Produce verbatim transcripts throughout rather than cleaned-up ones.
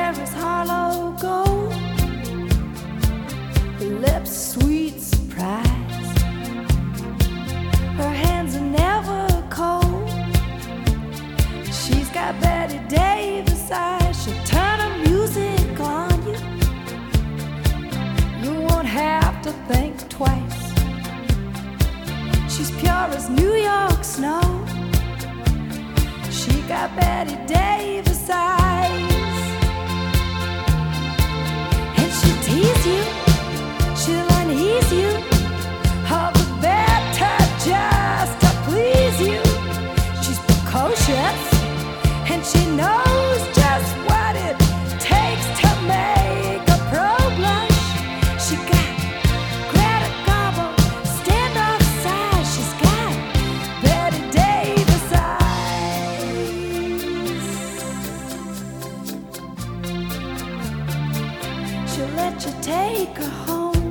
hair is hollow gold, her lips sweet surprise, her hands are never cold. She's got Betty Davis eyes, she'll turn her music on you. You won't have to think twice. She's pure as New York snow. She got Betty Davis eyes. And she'll tease you, she'll unease you, all the better just to please you. She's precocious, and she knows just what it takes to make a pro blush. She got Greta Garbo, standoff size. She's got Betty Davis eyes. She'll let you take her home,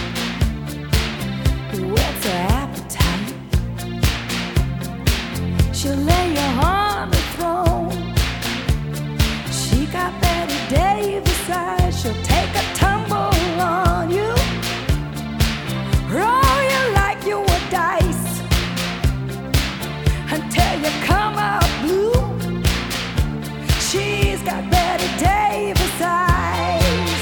whets her appetite. She'll lay you on the throne. She got Betty Davis eyes. She'll take a tumble on you, roll you like you were dice, until you come out blue. She's got Betty Davis eyes.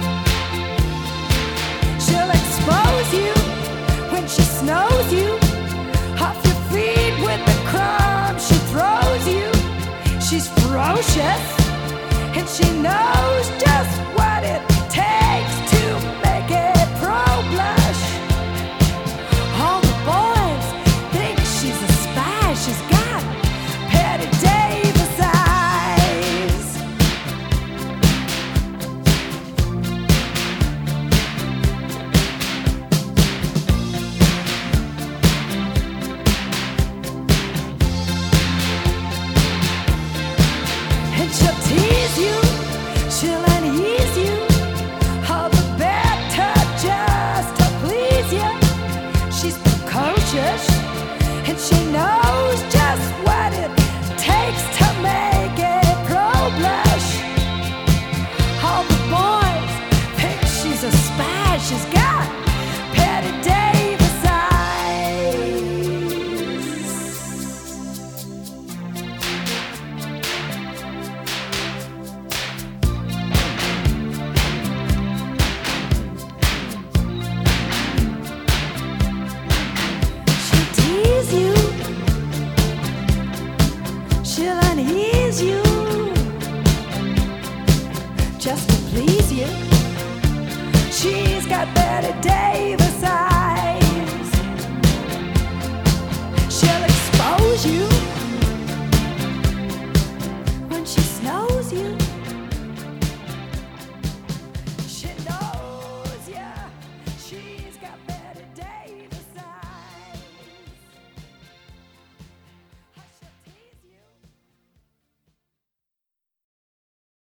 She'll expose you when she snows you off your feet with the crumbs she throws you. She's ferocious, and she knows just what it takes to make it pro blush. All the boys think she's a spy. She's got Betty Davis eyes. And she'll tease you, she'll unease you, all the better just to please you. She's precocious, and she knows just what it takes to make it pro blush. All the boys think she's a spy. She's got Betty Davis eyes. She'll tease you, she'll unease you, just to please you. She's got Betty Davis.